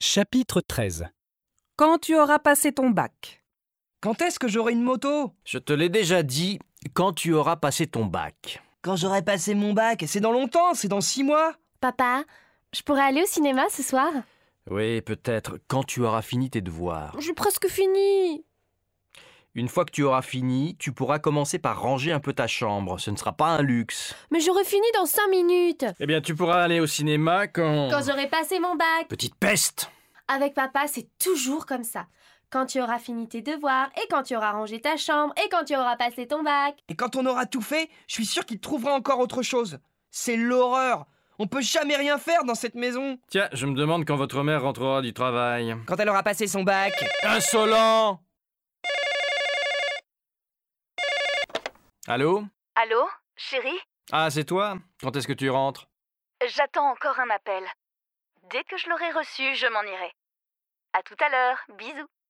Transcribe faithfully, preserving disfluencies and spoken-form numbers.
Chapitre treize. Quand tu auras passé ton bac. Quand est-ce que j'aurai une moto? Je te l'ai déjà dit, quand tu auras passé ton bac. Quand j'aurai passé mon bac, c'est dans longtemps, c'est dans six mois. Papa, je pourrais aller au cinéma ce soir? Oui, peut-être, quand tu auras fini tes devoirs. J'ai presque fini. Une fois que tu auras fini, tu pourras commencer par ranger un peu ta chambre. Ce ne sera pas un luxe. Mais j'aurai fini dans cinq minutes. Eh bien, tu pourras aller au cinéma quand... Quand j'aurai passé mon bac. Petite peste! Avec papa, c'est toujours comme ça. Quand tu auras fini tes devoirs, et quand tu auras rangé ta chambre, et quand tu auras passé ton bac. Et quand on aura tout fait, je suis sûr qu'il trouvera encore autre chose. C'est l'horreur. On peut jamais rien faire dans cette maison. Tiens, je me demande quand votre mère rentrera du travail. Quand elle aura passé son bac. Insolent! Allô? Allô, chérie? Ah, c'est toi? Quand est-ce que tu rentres? J'attends encore un appel. Dès que je l'aurai reçu, je m'en irai. À tout à l'heure, bisous.